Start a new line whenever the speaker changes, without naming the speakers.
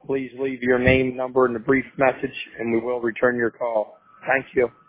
Please leave your name, number, and a brief message, and we will return your call. Thank you.